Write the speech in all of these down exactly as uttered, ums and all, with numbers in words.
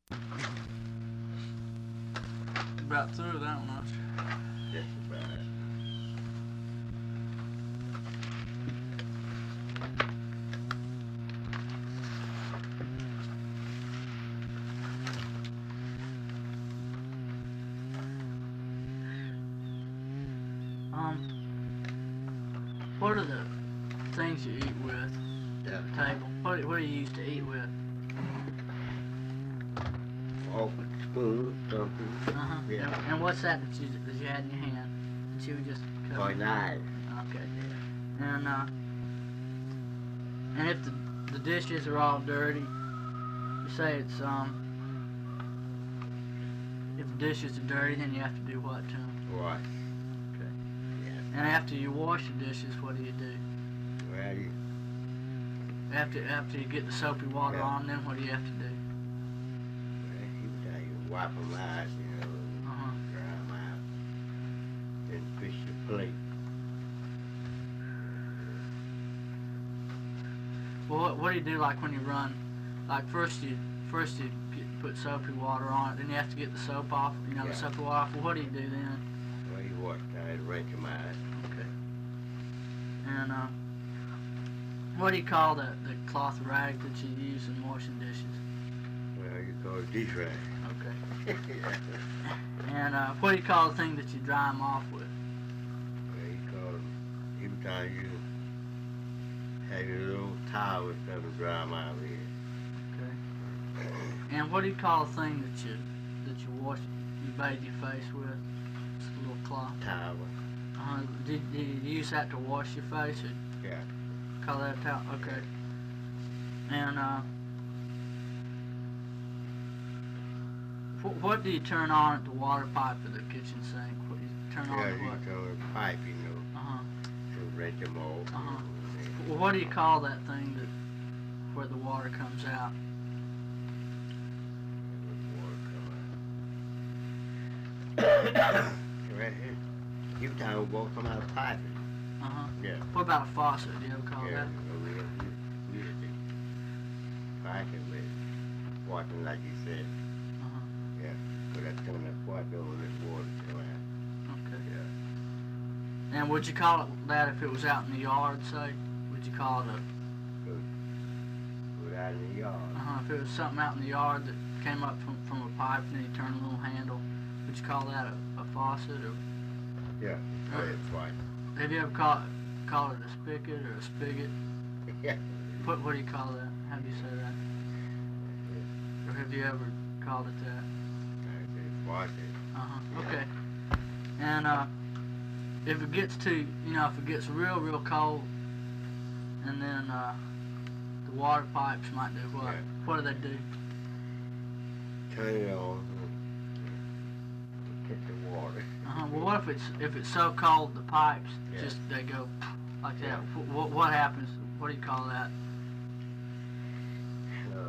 About through that one, Usher. Just about. Um, what are the things you eat with Yeah. at the table? What, what do you used to eat with? Fork, spoon, something. Uh-huh. Yeah. And, and what's that that you, that you had in your hand? That you would just cut? Or knife. Okay. And, uh, and if the, the dishes are all dirty, you say it's, um, if the dishes are dirty, then you have to do what to them? Wash. Okay. Yeah. And after you wash the dishes, what do you do? Well, you, After after you get the soapy water Yeah. on them, what do you have to do? well, you tell you wipe them out, you know, Uh-huh. dry them out. Then fish your plate. Well, what, what do you do like when you run? Like first you first you get, put soapy water on it, then you have to get the soap off. You know Yeah. the soapy water off. Well, what do you do then? Well, you wash that and rinse them out. Okay. And uh, what do you call the the cloth rag that you use in washing dishes? Well, you call it dish rag. Okay. Yeah. And uh, what do you call the thing that you dry them off with? Well, you call them, every time you have your little towel or something to dry them out with. Okay. And what do you call the thing that you that you wash you bathe your face with? It's a little cloth. Towel. Uh, did, did you use that to wash your face or Yeah. call that a towel? Okay. And uh, wh- what do you turn on at the water pipe of the kitchen sink? What do you turn on Yeah, to you what? call it pipe, you know, Uh huh. to rinse them off. Uh-huh. And Well, what do you call that thing that where the water comes out? let the water come out. Right here. You time the water come out of the pipe. Uh huh. Yeah. What about a faucet? Do you ever call Yeah, that? we we we we pipe it with water like you said. Uh huh. Yeah. Put that thing in that water over this water come out. Okay. Yeah. And would you call it that if it was out in the yard, say? Would you call it a Put out in the yard. uh-huh, if it was something out in the yard that came up from, from a pipe and then you turn a little handle, would you call that a, a faucet or Yeah. Uh, That's right. have you ever called call it a spigot or a spigot? Yeah. What what do you call that? How do you say that? Or have you ever called it that? Wash it. Uh-huh. Yeah. Okay. And uh if it gets too you know, if it gets real, real cold and then uh the water pipes might do what? Yeah. What do they do? Turn it on. Hit the water. Uh-huh. Well, what if it's if it's so cold the pipes Yeah. just they go like that? Yeah. Wh- What what happens? What do you call that? Uh,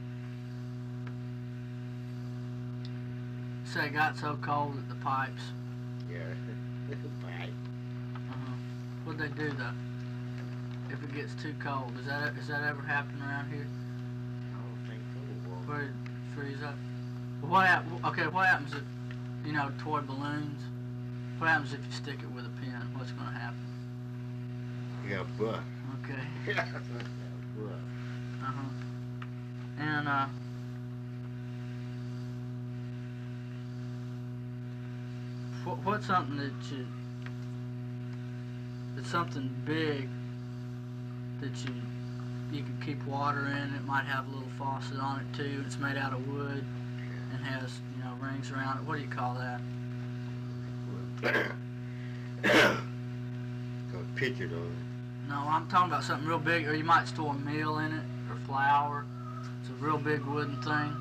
Say it got so cold that the pipes. yeah. Pipe. Uh-huh. What do they do though? If it gets too cold, does that does that ever happen around here? I don't think so. Well, Where it freeze up? Well, what hap- Okay, what happens if you know toy balloons? What happens if you stick it with a pin? What's going to happen? you got bust. Okay. Yeah. Bust. Uh-huh. And uh what, what's something that you it's something big that you you can keep water in. It might have a little faucet on it too. It's made out of wood and has, you know, rings around it. What do you call that? Got a picture on No, I'm talking about something real big, or you might store meal in it or flour. It's a real big wooden thing.